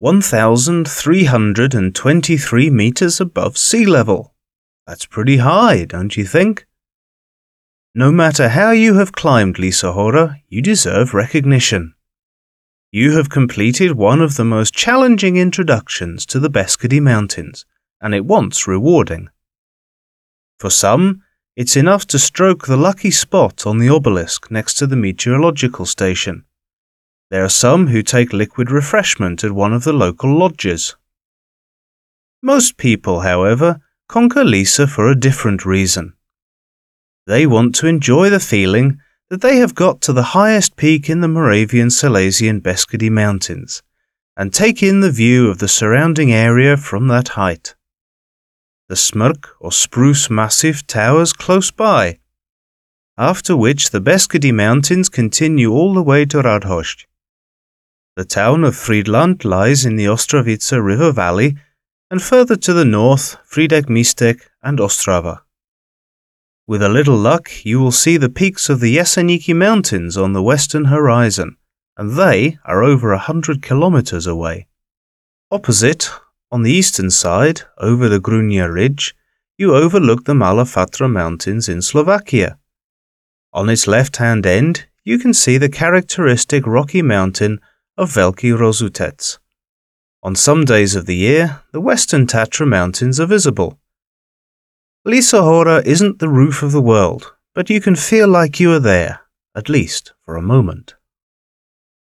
1,323 meters above sea level. That's pretty high, don't you think? No matter how you have climbed Lisa Hora, you deserve recognition. You have completed one of the most challenging introductions to the Beskidi Mountains, and it wants rewarding. For some, it's enough to stroke the lucky spot on the obelisk next to the meteorological station. There are some who take liquid refreshment at one of the local lodges. Most people, however, conquer Lisa for a different reason. They want to enjoy the feeling that they have got to the highest peak in the Moravian-Silesian Beskidi Mountains and take in the view of the surrounding area from that height. The Smrk or Spruce Massif towers close by, after which the Beskidi Mountains continue all the way to Radhošť. The town of Friedland lies in the Ostrovica River Valley, and further to the north, Frýdek Místek and Ostrava. With a little luck, you will see the peaks of the Jeseníky Mountains on the western horizon, and they are over 100 kilometers away. Opposite, on the eastern side, over the Grunia Ridge, you overlook the Malá Fatra Mountains in Slovakia. On its left-hand end, you can see the characteristic rocky mountain of Veľký Rozutec. On some days of the year, the western Tatra Mountains are visible. Lisa Hora isn't the roof of the world, but you can feel like you are there, at least for a moment.